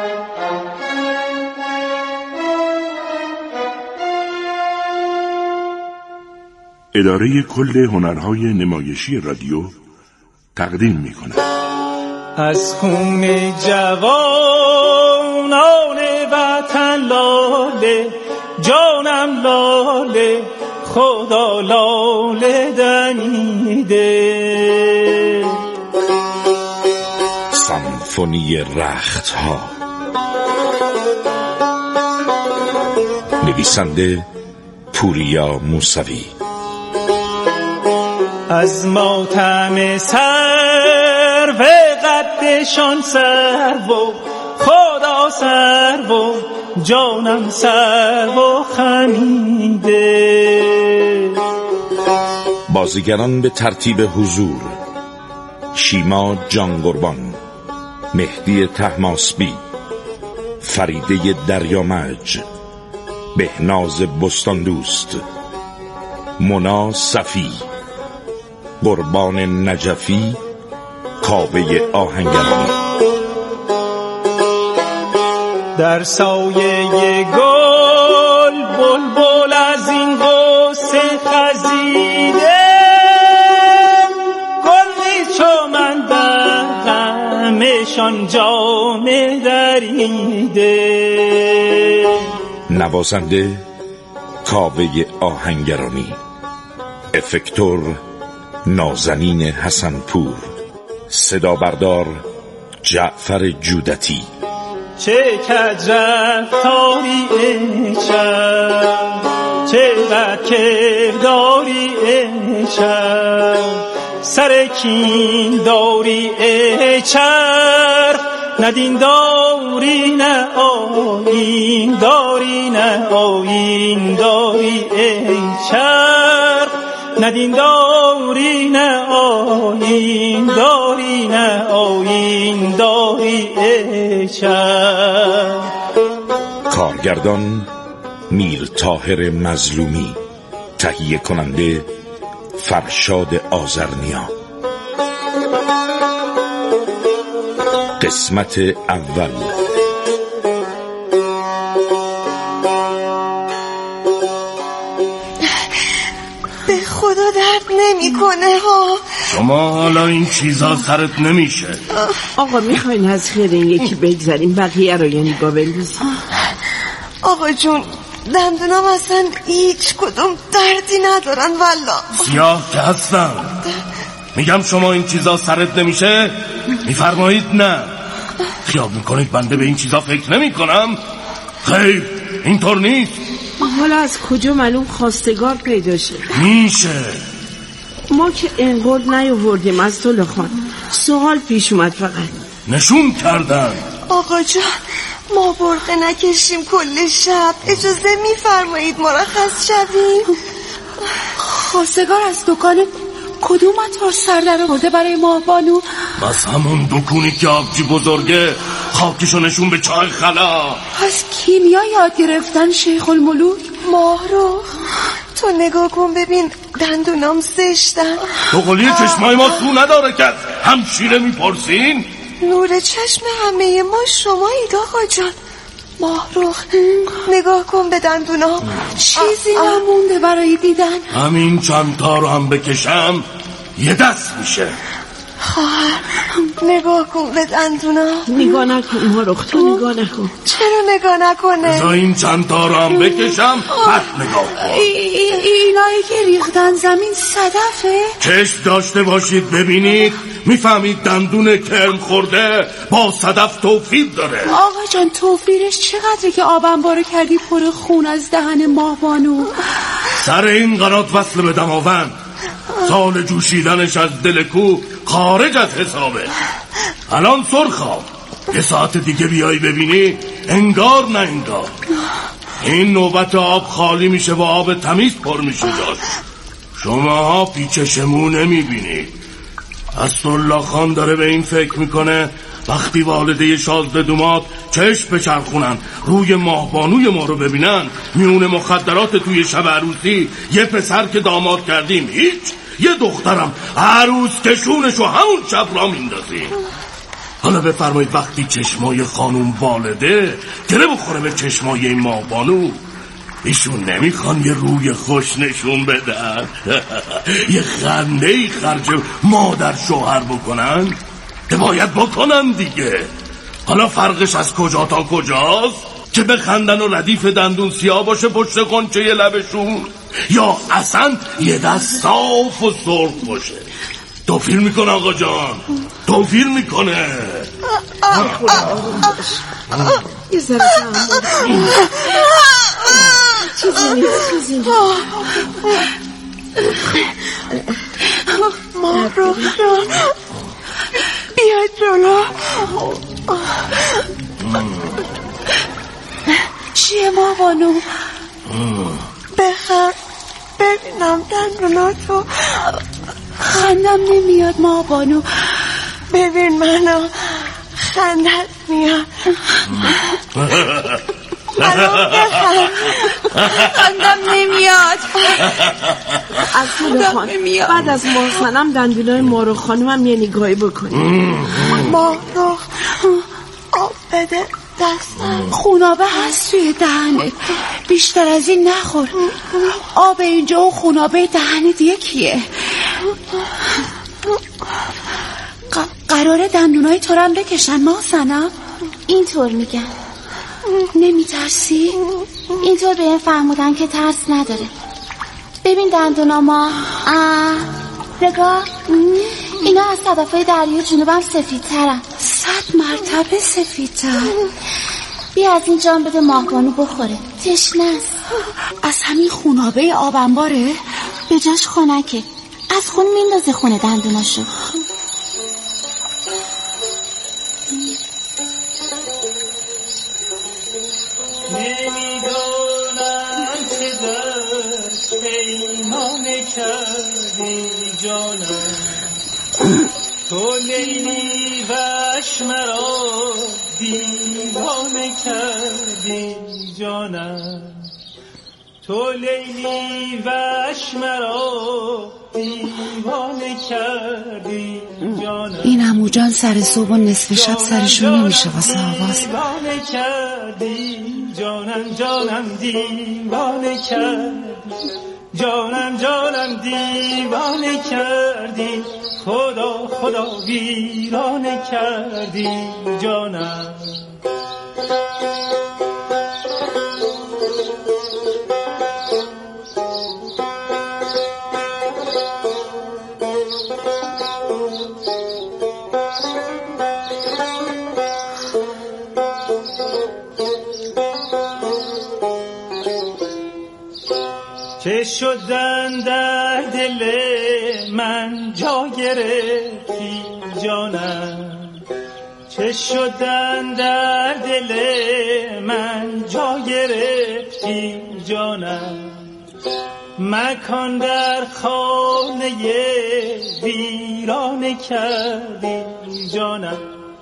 اداره کل هنرهای نمایشی رادیو تقدیم می‌کند. از خون جوانان وطن لاله، جانم لاله، خدا لاله دمیده. سمفونی رخت‌ها، نویسنده پوریا موسوی. از ماتم سر و قدشان سر و خدا سر و جانم سر و خمیده. بازیگران به ترتیب حضور: شیما جان قربان، مهدی طهماسبی، فریده دریامج، بهناز بستاندوست، مونا صفی، قربان نجفی، کاوه آهنگرانی. در سایه گل بلبل از این قصه خزیده، گلی چو من در غمشان جامه دریده. نوازنده کاوه آهنگرانی، افکتور نازنین حسنپور، صدا بردار جعفر جودتی. چه کج رفتاری ای شب، چه بد کرداری ای شب، سر کین داری ای چرخ، نه دین داری نه آیین داری، نه آیین داری ای چرخ، نه دین داری نه آیین داری، نه آیین داری ای چرخ. کارگردان میر طاهر مظلومی، تهیه کننده فرشاد آذرنیا. قسمت اول. به خدا درد نمیکنه ها. شما حالا این چیزا سرت نمیشه. آقا میخواین از خیر این یکی بگذاریم، بقیه رو یعنی با بندازیم. آقا جون دندونام اصلا هیچ کدوم دردی ندارن والا. سیاه که هستم. میگم شما این چیزا سرت نمیشه، میفرمایید نه. خیال میکنید بنده به این چیزا فکر نمی کنم؟ خیر اینطور نیست. حالا از کجا معلوم خواستگار پیدا شه؟ میشه. ما که انقدر نیاوردیم از طول خان، سوال پیش اومد فقط. نشون کردن. آقا جان ما برقه نکشیم کل شب، اجازه میفرمایید مرخص شویم؟ خواستگار از دکان کدوم عطار سر در آورده برای ماهبانو؟ بس همون دکونی که آبجی بزرگه، خاکشو نشون به چای خلا. از کیمیا یاد گرفتن شیخ الملوک. ماهرو تو نگاه کن ببین دندونام زشتن. تو قلیه چشمای ما سو نداره که همشیره میپرسین؟ نور چشم همه ما شمایید آقا جان. ماهرو نگاه کن به دندونام، چیزی نمونده برای دیدن. همین چند تا رو هم بکشم یه دست میشه. خواهر نگاه کن به دندونام. نگاه نکن ماهرو، تو نگاه نکن. چرا نگاه نکنه؟ بذار این چند تا رو هم بکشم بعد نگاه کن. اینایی که ریختن زمین صدفه؟ چشم داشته باشید ببینید، میفهمید دندون کرم خورده با صدف توفیر داره. آقا جان توفیرش چقدره که آب انبارو کردی پر خون از دهن ماهبانو؟ سر این قنات وصل به دماوند، سال جوشیدنش از دل کو خارج از حسابه. الان سرخاب، یه ساعت دیگه بیایی ببینی انگار نه انگار. این نوبت آب خالی میشه و آب تمیز پر میشه داشت. شماها پیچشمو نمیبینید. اسدالله خان داره به این فکر میکنه وقتی والده شازده دومات چشم بچرخونن روی ماهبانوی ما رو ببینن، میون مخدرات توی شب عروسی یه پسر که داماد کردیم هیچ، یه دخترم عروس کشونشو همون شب را میندازیم. حالا بفرمایید وقتی چشمای خانوم والده گره بخوره به چشمای این ماهبانو، ایشون نمیخوان یه روی خوش نشون بدن؟ یه خنده‌ای خرج مادر شوهر بکنن؟ باید بکنن دیگه. حالا فرقش از کجا تا کجاست؟ که بخندن و ردیف دندون سیاه باشه پشت قنچه یه لبشون، یا اصلا یه دست صاف و سرخ باشه. توفیر میکنه آقا جان، توفیر میکنه. یه ذره چیزی ماهرخ جان بیاید جلو. چیه ماهبانو؟ بخند ببینم دندوناتو. خندم نمیاد ماهبانو. ببین منو، خندت میاد. خندم نمیاد. از خان بعد از ماهزنم دندونای مارو خانومم یه نگاهی بکنی. ماهرخ آب بده دستم. خونابه هست توی دهنت، بیشتر از این نخور. آب اینجا و خونابه دهنت یکیه. قراره دندونای تو رم بکشن ماهزنم؟ اینطور میگن. نمیترسی؟ اینطور به این فرمودن که ترس نداره. ببین دندوناما، نگاه، اینا از صدفای دریای جنوبم سفیدترن. 100 مرتبه سفیدتر. بیا از این جان بده ماهبانو بخوره، تشنه است. از همین خونابه آب انباره؟ به جاش خنکه، از خون میندازه خونه دندوناشو. نمیدانم چه در پیمانه کردی جانم، تو لیلی وش مرا دیوانه کردی جانم، تو لیلی وش مرا دیوانه کردی جانم. این عمو جان سر صبح و نصف شب سرشون نمیشه واسه آواز. دیوانه کردی جانم، جانم دیوانه کردی جانم، جانم دیوانه کردی، خدا خدا ویرانه کردی جانم. چه شدن در دل من جا گرفتی جانم، چه شدن در دل من جا گرفتی جانم، مکان در خانه ویرانه کردی جانم،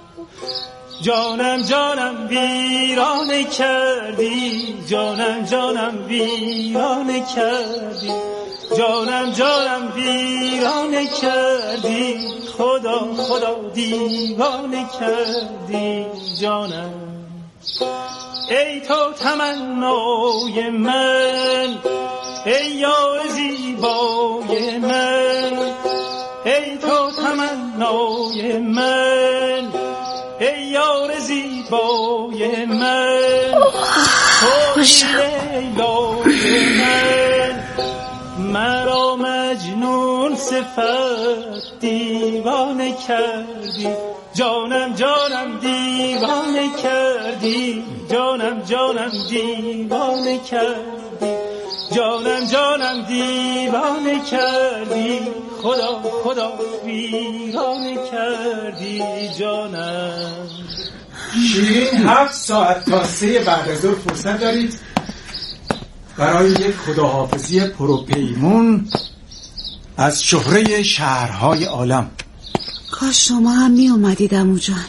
جانم جانم ویرانه کردی جانم، جانم ویرانه کردی جانم، جانم ویرانه کردی، خدا خدا دیوانه کردی جانم. ای تو تمنای من، ای یار زیبای من، ای تو تمنای من، ای یار زیبای من، تو لیلای من، مرا مجنون صفت دیوانه کردی جانم، جانم دیوانه کردی جانم، جانم دیوانه کردی جانم، جانم دیوانه کردی، خدا خدا ویرانه کردی جانم. شیرین 7 ساعت تا 3 بعد از ظهر فرصت دارید برای یک خداحافظی پروپیمون از شهره شهرهای عالم. کاش شما هم می اومدید عمو جان.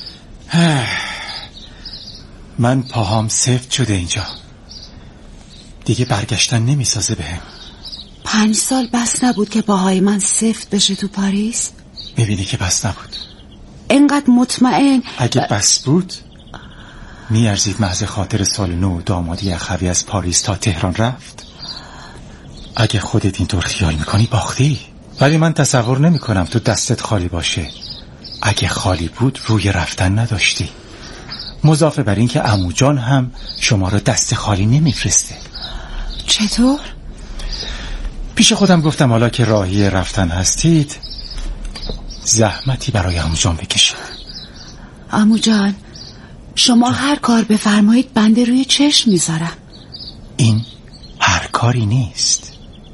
من پاهام سفت شده اینجا، دیگه برگشتن نمیسازه بهم. 5 سال بس نبود که پاهای من سفت بشه تو پاریس؟ میبینی که بس نبود. انقدر مطمئن. اگه بس بود میارزید محض خاطر سال نو دامادی اخوی از پاریس تا تهران رفت. اگه خودت اینطور خیال میکنی باختی، ولی من تصور نمی کنم تو دستت خالی باشه. اگه خالی بود روی رفتن نداشتی. مضافه بر این که عمو جان هم شما رو دست خالی نمیفرسته. چطور؟ پیش خودم گفتم حالا که راهی رفتن هستید زحمتی برای عمو جان بکشید. عمو جان شما هر کار بفرمایید بنده روی چشم میذارم. این هر کاری نیست.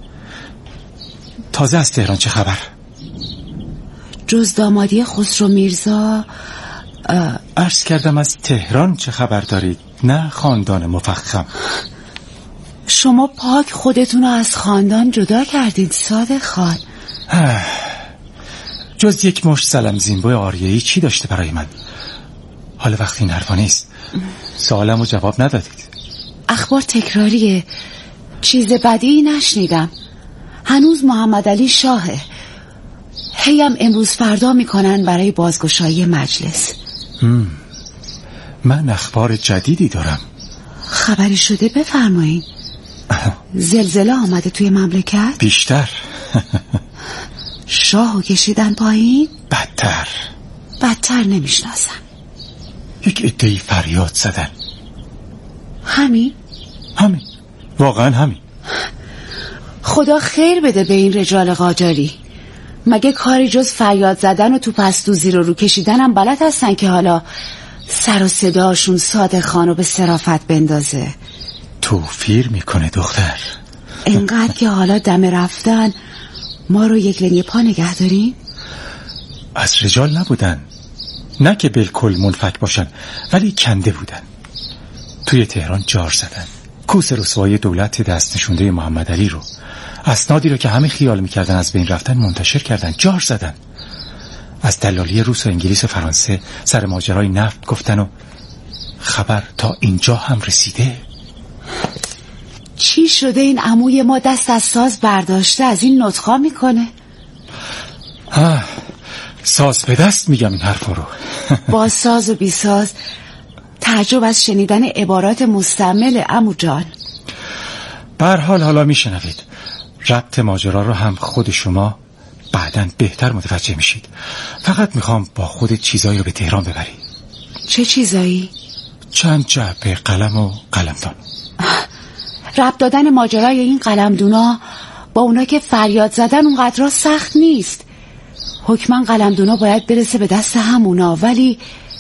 تازه از تهران چه خبر؟ جز دامادی خسرو میرزا. عرض کردم از تهران چه خبر دارید، نه خاندان مفخم. شما پاک خودتون رو از خاندان جدا کردید صادق خان. جز یک مشت سلم زینبوی آریایی چی داشته برای من؟ حالا وقتی این حرفا نیست. سوالم رو جواب ندادید. اخبار تکراریه، چیز بدی نشنیدم. هنوز محمد علی شاهه. هیم امروز فردا میکنن برای بازگشایی مجلس. من اخبار جدیدی دارم. خبری شده بفرمایید. زلزله آمده توی مملکت؟ بیشتر. شاهو کشیدن پایین؟ بدتر نمیشناسم. یک عده‌ای فریاد زدن. همین واقعا همین. خدا خیر بده به این رجال قاجاری. مگه کاری جز فریاد زدن و تو پستوزی رو کشیدن هم بلد هستن که حالا سر و صداشون صادق خانو به صرافت بندازه؟ توفیر میکنه دختر. انقدر که حالا دم رفتن ما رو یک لنگه پا نگه داریم. از رجال نبودن، نه که بالکل منفک باشن، ولی کنده بودن. توی تهران جار زدن. کوس رسوایی دولت دست نشونده محمد علی رو، اسنادی رو که همه خیال میکردن از بین رفتن منتشر کردن. جار زدن. از دلالی روس و انگلیس و فرانسه سر ماجرای نفت گفتن و خبر تا اینجا هم رسیده. چی شده این عموی ما دست از ساز برداشته از این نطقا میکنه؟ ساز به دست میگم این حرفا رو. با ساز و بی ساز تعجب از شنیدن عبارات مستعمل عمو جان. به هر حال حالا میشنوید. ربط ماجرا رو هم خود شما بعداً بهتر متوجه میشید. فقط میخوام با خودت چیزایی رو به تهران ببری. چه چیزایی؟ چند جعبه قلم و قلمدان. ربط دادن ماجرای این قلمدونا با اونا که فریاد زدن اونقدر سخت نیست. حکما قلمدونا باید برسه به دست همونا، ولی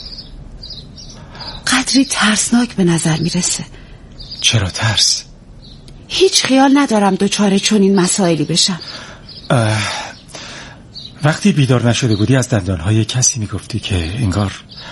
قدری ترسناک به نظر میرسه. چرا ترس؟ هیچ خیال ندارم دوچاره چنین مسائلی بشم. وقتی بیدار نشده بودی از دندانهای کسی میگفتی که انگار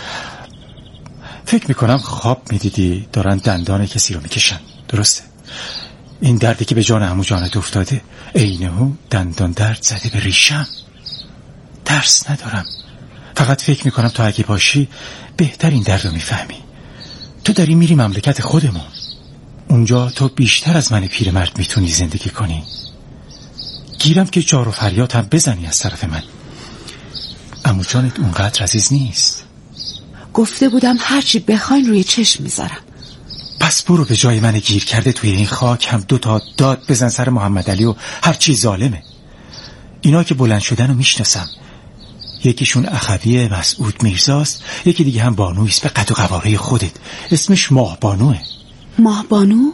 فکر میکنم خواب میدیدی دارن دندان کسی رو میکشن. درسته؟ این دردی که به جان عمو جانت افتاده عینه‌هو دندان درد زده به ریشم. ترس ندارم، فقط فکر میکنم تا اگه باشی بهتر این درد رو میفهمی. تو داری میری مملکت خودمون. اونجا تو بیشتر از من پیرمرد میتونی زندگی کنی. گیرم که جار و فریاد هم بزنی از طرف من. عمو جانت اونقدر عزیز نیست. گفته بودم هرچی بخواین روی چشم میذارم. پس برو به جای من گیر کرده توی این خاک هم 2 داد بزن سر محمد علی و هرچی ظالمه. اینا که بلند شدن رو میشناسم. یکیشون اخوی مسعود میرزاست، یکی دیگه هم بانویست به قد و قواره خودت. اسمش ماه بانوه. ماه بانو؟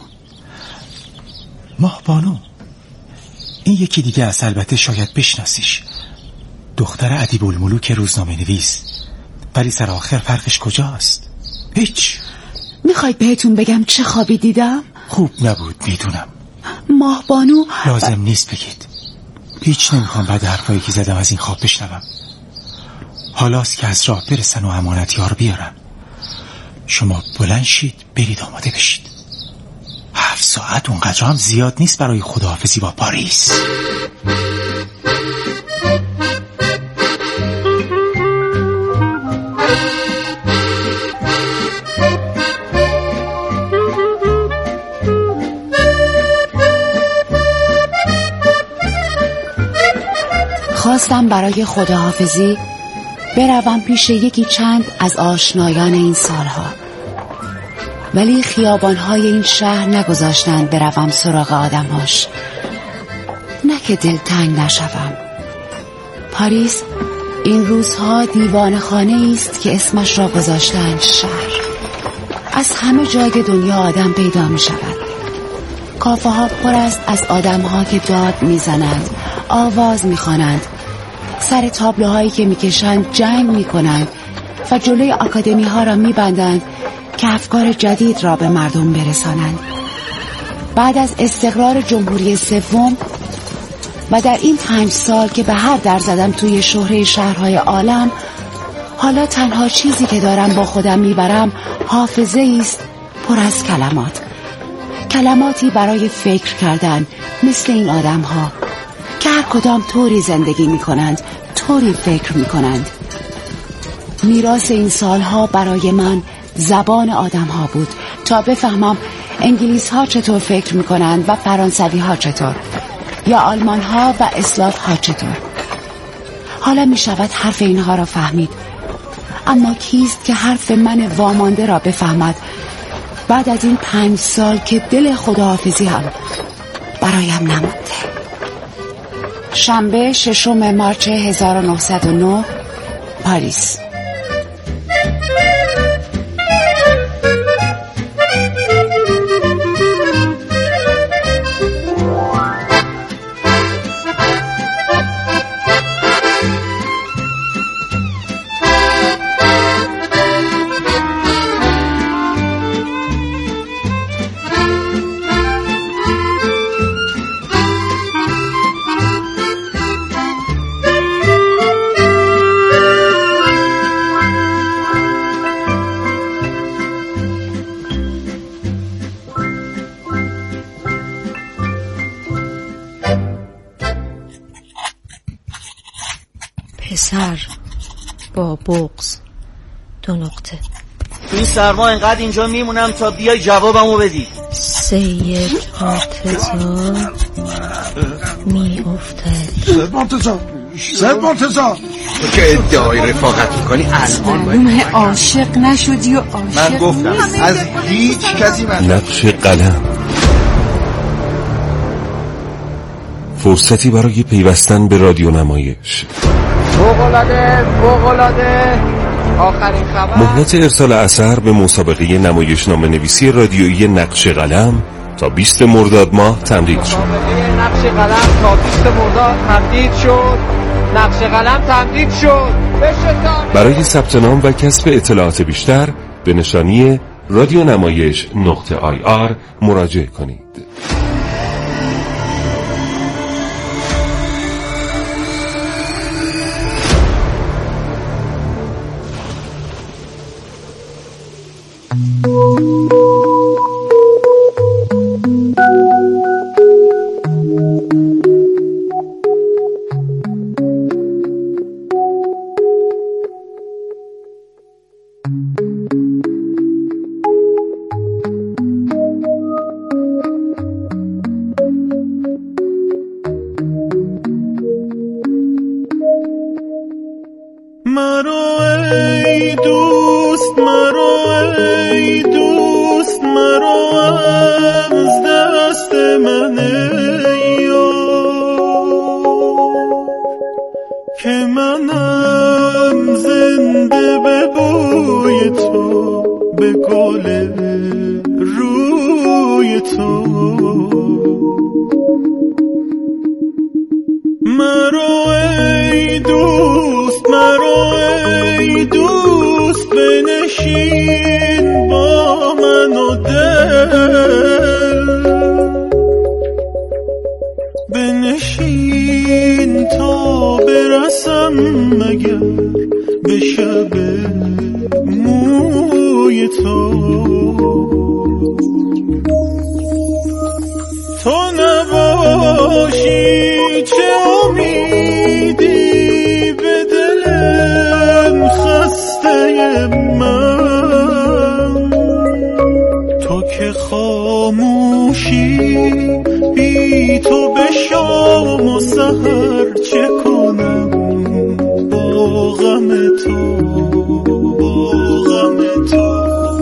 ماه بانو. این یکی دیگه است، البته شاید بشناسیش. دختر ادیب الملوک روزنامه نویس. ولی سر آخر فرقش کجاست؟ هیچ. میخواید بهتون بگم چه خوابی دیدم؟ خوب نبود میدونم. ماه بانو لازم نیست بگید. هیچ نمیخوام بعد حرفایی که زدم از این خواب بشنوم. حالاست که از راه برسن و امانتیار بیارن. شما بلند شید برید آماده بشید. 7 ساعت اونقدر هم زیاد نیست برای خداحافظی با پاریس. خواستم برای خداحافظی بروم پیش یکی چند از آشنایان این سالها. ولی خیابانهای این شهر نگذاشتند بروم سراغ آدمهاش. نه که دلتنگ نشوم. پاریس این روزها دیوانه خانه است که اسمش را گذاشتند شهر. از همه جای دنیا آدم پیدا می شود. کافه ها پر است از آدم ها که داد می زنند، آواز می خوانند، سر تابلوهایی که می کشند جنگ می کنند و جلوی آکادمی ها را می بندند که افکار جدید را به مردم برسانند. بعد از استقرار جمهوری سوم و در این 5 سال که به هر در زدم توی شهره شهرهای عالم، حالا تنها چیزی که دارم با خودم میبرم حافظه است پر از کلماتی برای فکر کردن، مثل این آدم ها که هر کدام طوری زندگی میکنند، طوری فکر میکنند. میراث این سالها برای من زبان آدم ها بود تا بفهمم انگلیس ها چطور فکر میکنند و فرانسوی ها چطور، یا آلمان ها و اسلاف ها چطور. حالا می شود حرف اینها را فهمید، اما کیست که حرف من وامانده را بفهمد بعد از این 5 سال که دل خداحافظی هم برایم نمانده. شنبه 6 مارس 1909 پاریس. پسر با بغض 2 نقطه. تو این سرما انقدر اینجا میمونم تا بیای جوابمو بدی. سید مرتضی میافتد. سید مرتضی تو که ادعای رفاقت میکنی الان باید عاشق نشدی و عاشق من گفتم از هیچ کسی من. نقش قلم، فرصتی برای پیوستن به رادیو نمایش. فوق‌العاده آخرین خبر. مهلت ارسال اثر به مسابقه نمایشنامه نویسی رادیویی نقش قلم تا 20 مرداد ماه تمدید شد. نقش قلم تا 20 مرداد تمدید شد. نقش قلم تمدید شد. برای ثبت نام و کسب اطلاعات بیشتر به نشانی radionamayish.ir مراجعه کنید. غم تو، با غم تو.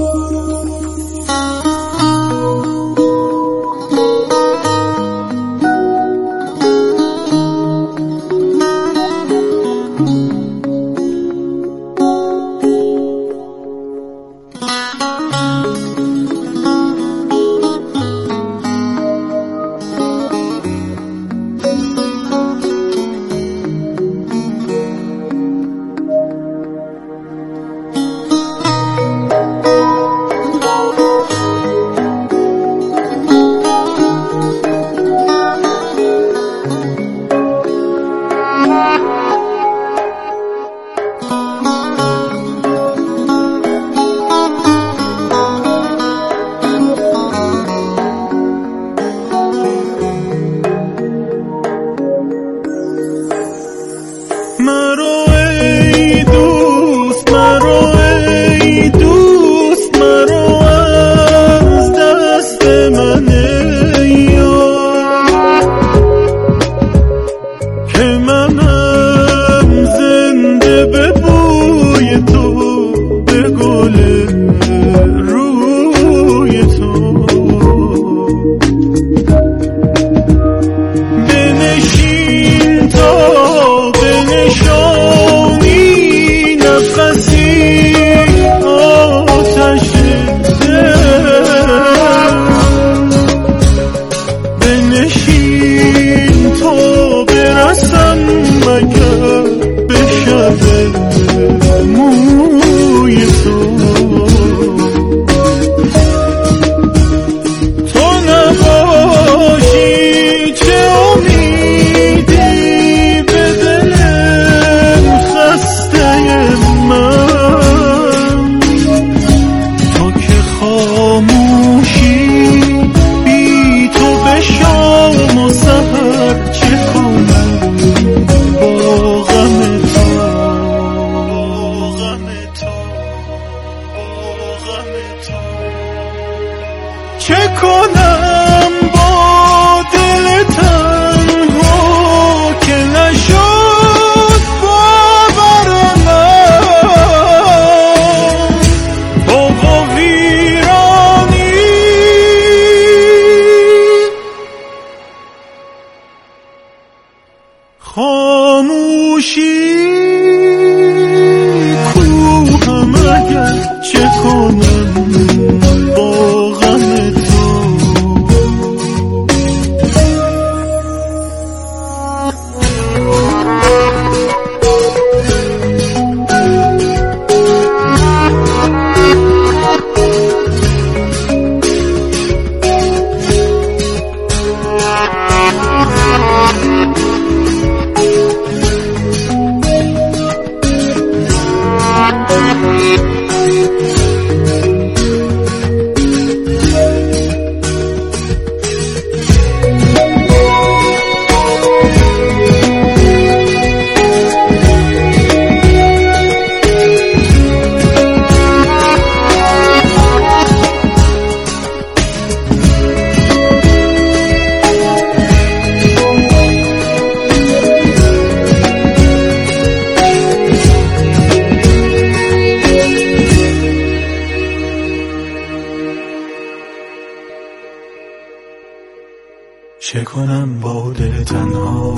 چه کنم با دل تنها،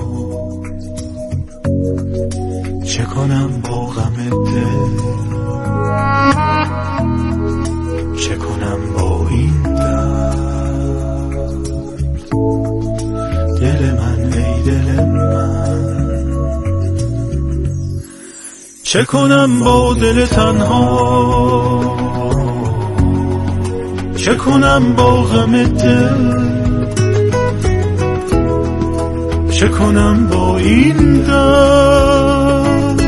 چه کنم با غم دل، چه کنم با این درد. دل من ای دل من، چه کنم با دل تنها، چه کنم با غم دل، چه کنم با این درد.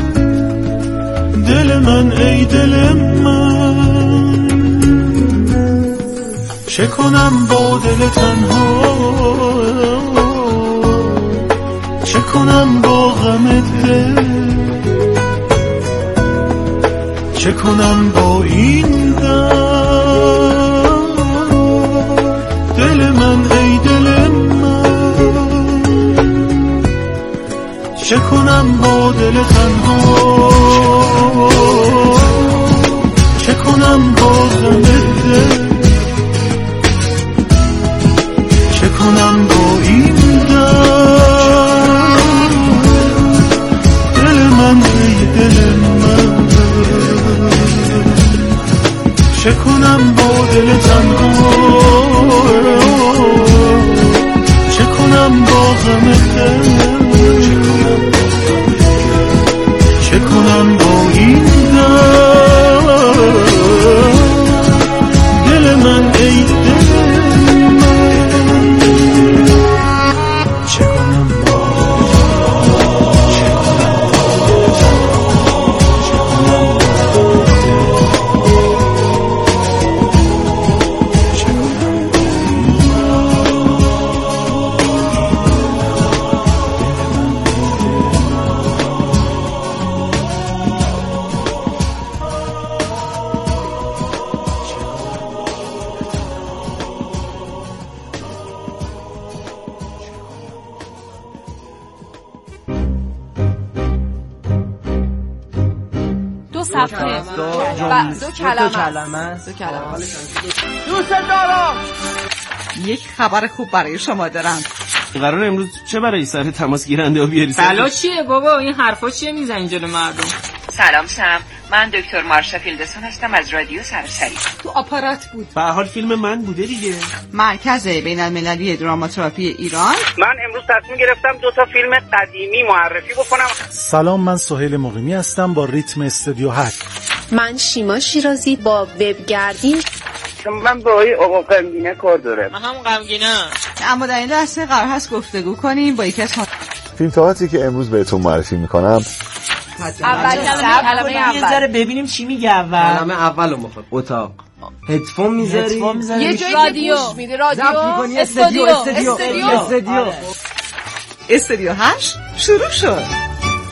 دل من ای دل من، چه کنم با دل تنها، چه کنم با غم دل، چه کنم با این درد. دل من ای دل من، چه کنم با دل تنها، چه کنم با غم دل، چه کنم با این درد. دل من ای دل من، چه کنم با دل تنها، چه کنم با غم دل، چه کنم با این درد. دل من ای دل من، چه کنم دو کلمه. دوست دارم. یک خبر خوب برای شما دارم. قرار امروز چه برای سر تماس گیرنده ها بیاری؟ بلا چیه بابا؟ این حرفا چیه میزنی جلو مردم؟ سلام سم، من دکتر مارشا فیلدسون هستم از رادیو سراسری. تو آپارات بود. به هر حال فیلم من بوده دیگه. مرکز بین‌المللی دراماتراپی ایران. من امروز تصمیم گرفتم 2 فیلم قدیمی معرفی بکنم. سلام، من سهیل مقیمی هستم با ریتم استودیو 8. من شیما شیرازی با وبگردی. من با آقا غمگینه کار دارم. من هم غمگینه. اما در این لحظه قرار هست گفتگو کنیم با یکی از فیلم تئاتری که امروز بهتون معرفی میکنم. کلمه اول. یه ذره ببینیم چی میگه اول. کلمه اولو میخواد. اتاق. هدفون میذاری؟ یه جایی رادیو میدی، رادیو. استودیو 8 شروع شد.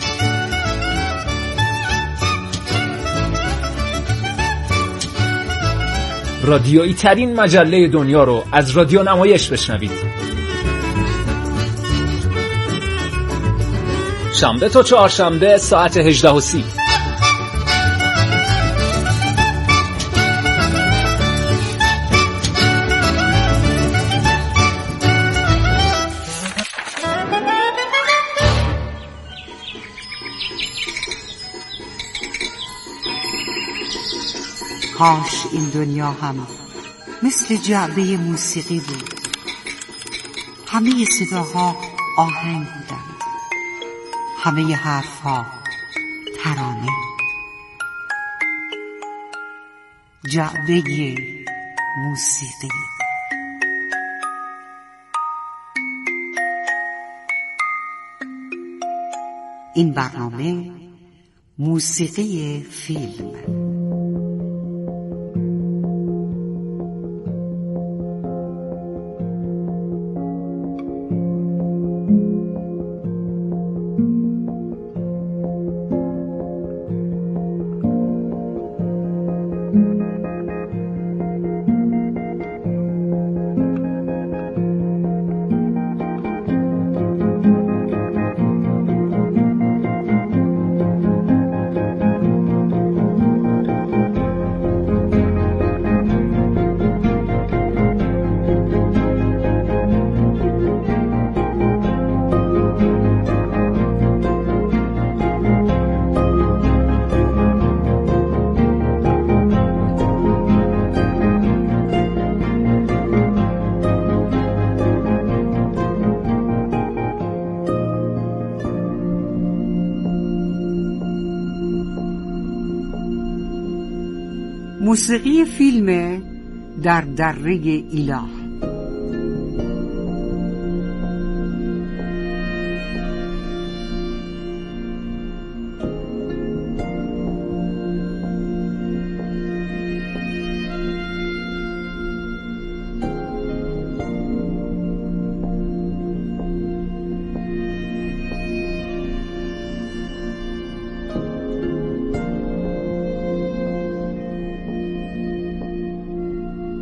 رادیویی ترین مجله دنیا رو از رادیو نمایش بشنوید. شنبه تا چهارشنبه ساعت 18:30. کاش این دنیا هم مثل جعبه موسیقی بود. همه صداها آهنگ بودند، همه حرفها ترانه. جعبه موسیقی. این برنامه موسیقی فیلم. موسیقی فیلم در دره ایلا.